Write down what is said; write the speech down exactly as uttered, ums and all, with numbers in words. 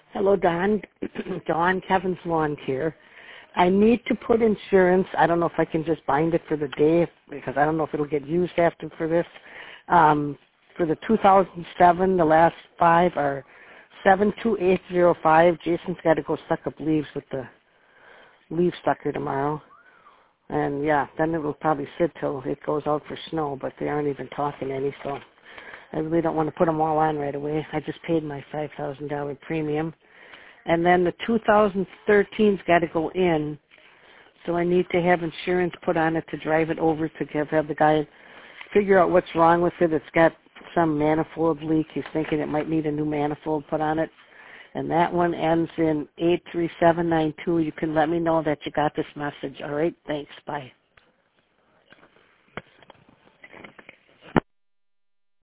Hello, Don. Dawn, Kevin's Lawn Care. I need to put insurance. I don't know if I can just bind it for the day because I don't know if it'll get used after for this. Um, for the two thousand seven, the last five are seven two eight zero five. Jason's got to go suck up leaves with the leaf sucker tomorrow. And, yeah, then it will probably sit till it goes out for snow, but they aren't even talking any, so I really don't want to put them all on right away. I just paid my five thousand dollars premium. And then the two thousand thirteen's got to go in, so I need to have insurance put on it to drive it over to have, have the guy figure out what's wrong with it. It's got some manifold leak. He's thinking it might need a new manifold put on it. And that one ends in eight three seven nine two. You can let me know that you got this message. All right? Thanks. Bye.